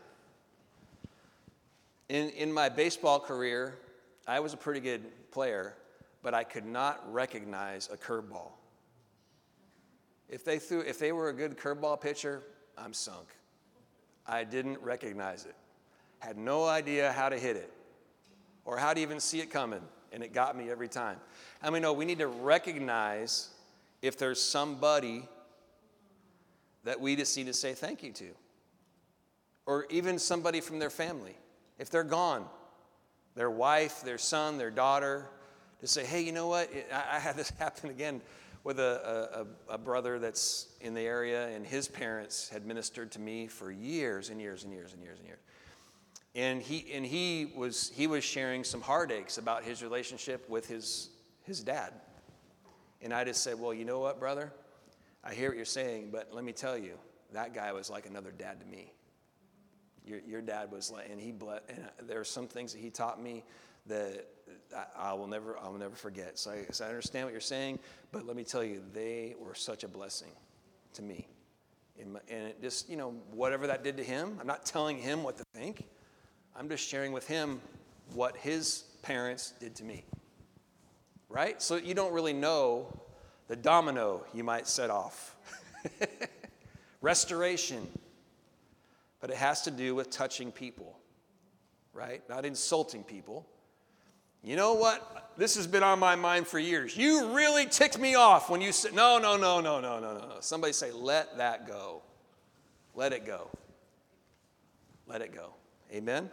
In, in my baseball career, I was a pretty good player, but I could not recognize a curveball. If they threw, if they were a good curveball pitcher, I'm sunk. I didn't recognize it. Had no idea how to hit it, or how to even see it coming, and it got me every time. I mean, no, we need to recognize if there's somebody that we just need to say thank you to, or even somebody from their family. If they're gone, their wife, their son, their daughter, to say, hey, you know what? I, I had this happen again with a, a, a brother that's in the area, and his parents had ministered to me for years and years and years and years and years. And he and he was he was sharing some heartaches about his relationship with his his dad. And I just said, well, you know what, brother? I hear what you're saying, but let me tell you, that guy was like another dad to me. Your your dad was like, and he blessed, and there are some things that he taught me that I, I will never I will never forget. So I, so I understand what you're saying, but let me tell you, they were such a blessing to me. And, my, and it just, you know, whatever that did to him, I'm not telling him what to think. I'm just sharing with him what his parents did to me, right? So you don't really know the domino you might set off. Restoration. But it has to do with touching people, right? Not insulting people. You know what? This has been on my mind for years. You really ticked me off when you said, no, no, no, no, no, no, no. Somebody say, let that go. Let it go. Let it go. Amen?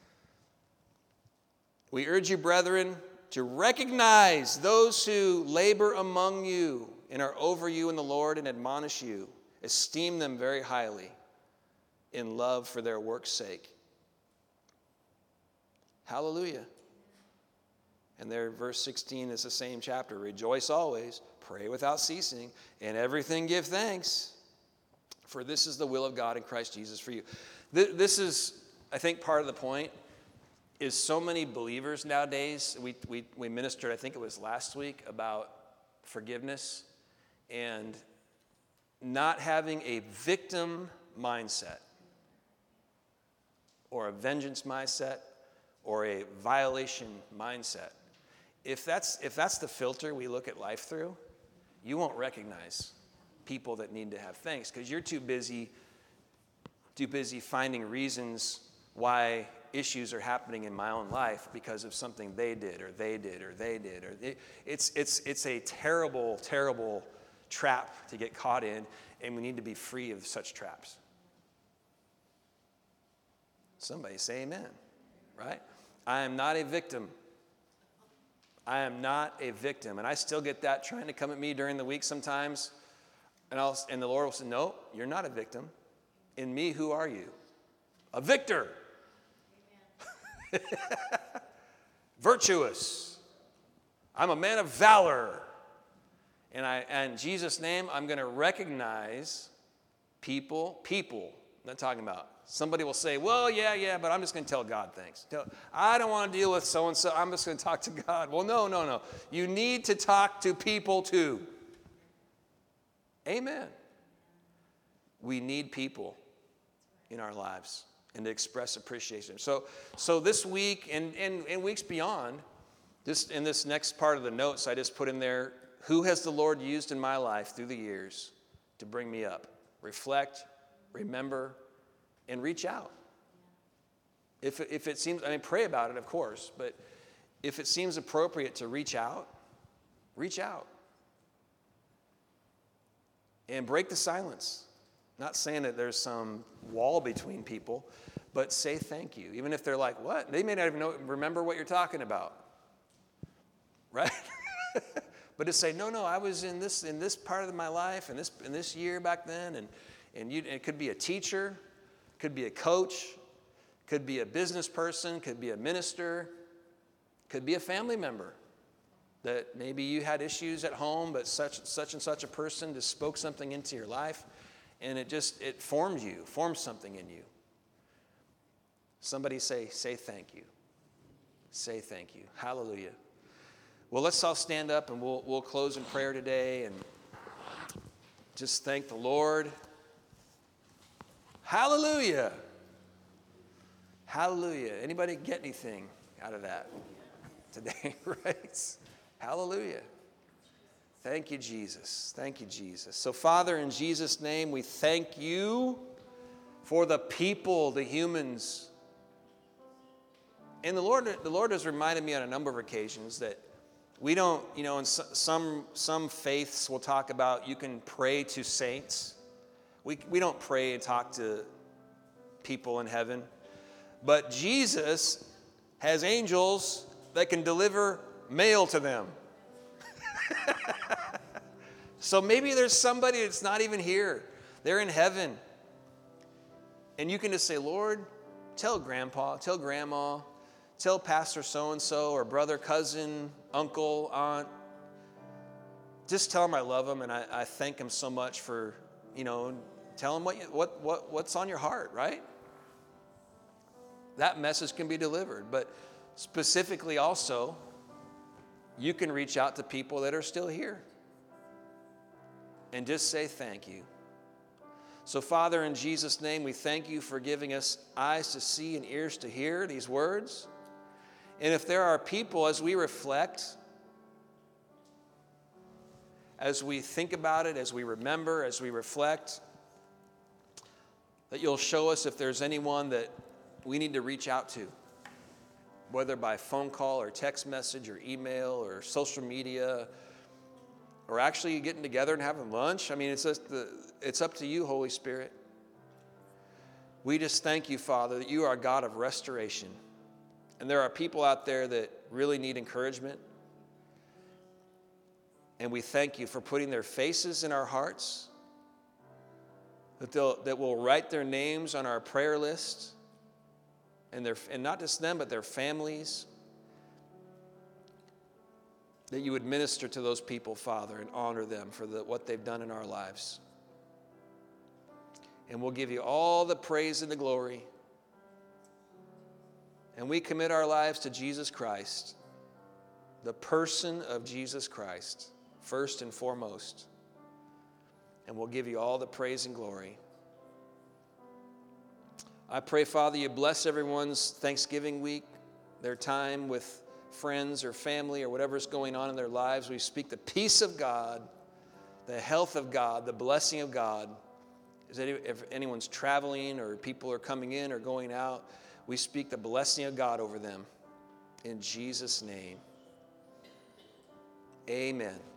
We urge you, brethren, to recognize those who labor among you and are over you in the Lord and admonish you. Esteem them very highly in love for their work's sake. Hallelujah. And there, verse sixteen is the same chapter. Rejoice always, pray without ceasing, in everything give thanks, for this is the will of God in Christ Jesus for you. This is, I think, part of the point. Is so many believers nowadays, we, we, we ministered, I think it was last week, about forgiveness and not having a victim mindset or a vengeance mindset or a violation mindset. If that's, if that's the filter we look at life through, you won't recognize people that need to have thanks because you're too busy, too busy finding reasons why issues are happening in my own life because of something they did or they did or they did. Or they, it's, it's, it's a terrible, terrible trap to get caught in, and we need to be free of such traps. Somebody say amen, right? I am not a victim. I am not a victim. And I still get that trying to come at me during the week sometimes. And, I'll, and the Lord will say, no, you're not a victim. In me, who are you? A victor. Virtuous. I'm a man of valor. And I, and in Jesus' name, I'm going to recognize people, people, I'm not talking about. Somebody will say, well, yeah, yeah, but I'm just going to tell God thanks. Tell, I don't want to deal with so-and-so. I'm just going to talk to God. Well, no, no, no. You need to talk to people too. Amen. We need people in our lives and to express appreciation. So, so this week and, and, and weeks beyond, this in this next part of the notes, I just put in there, who has the Lord used in my life through the years to bring me up? Reflect, remember, and reach out. If, if it seems, I mean, pray about it, of course, but if it seems appropriate to reach out, reach out. And break the silence. Not saying that there's some wall between people, but say thank you. Even if they're like, what? They may not even know, remember what you're talking about. Right? But to say, no, no, I was in this in this part of my life, and this in this year back then, and, and you, it could be a teacher, could be a coach, could be a business person, could be a minister, could be a family member. That maybe you had issues at home, but such such and such a person just spoke something into your life, and it just, it formed you, formed something in you. Somebody say, say thank you. Say thank you. Hallelujah. Well, let's all stand up, and we'll we'll close in prayer today, and just thank the Lord. Hallelujah. Hallelujah. Anybody get anything out of that today, right? Hallelujah. Thank you, Jesus. Thank you, Jesus. So, Father, in Jesus' name, we thank you for the people, the humans. And the Lord, the Lord has reminded me on a number of occasions that we don't, you know, in some, some faiths will talk about you can pray to saints. We, we don't pray and talk to people in heaven. But Jesus has angels that can deliver mail to them. So maybe there's somebody that's not even here. They're in heaven. And you can just say, Lord, tell grandpa, tell grandma, tell pastor so-and-so or brother, cousin, uncle, aunt. Just tell them I love them and I, I thank them so much for, you know, tell them what, you, what, what, what's on your heart, right? That message can be delivered. But specifically also, you can reach out to people that are still here and just say thank you. So, Father, in Jesus' name, we thank you for giving us eyes to see and ears to hear these words. And if there are people, as we reflect, as we think about it, as we remember, as we reflect, that you'll show us if there's anyone that we need to reach out to, whether by phone call or text message or email or social media, or actually getting together and having lunch. I mean, it's just the, it's up to you, Holy Spirit. We just thank you, Father, that you are a God of restoration. And there are people out there that really need encouragement. And we thank you for putting their faces in our hearts, that they'll that will write their names on our prayer list, and their and not just them, but their families. That you would minister to those people, Father, and honor them for the, what they've done in our lives. And we'll give you all the praise and the glory. And we commit our lives to Jesus Christ, the person of Jesus Christ, first and foremost. And we'll give you all the praise and glory. I pray, Father, you bless everyone's Thanksgiving week, their time with friends or family or whatever's going on in their lives. We speak the peace of God the health of God, the blessing of God. Is any, if anyone's traveling or people are coming in or going out, we speak the blessing of God over them. In Jesus' name, amen.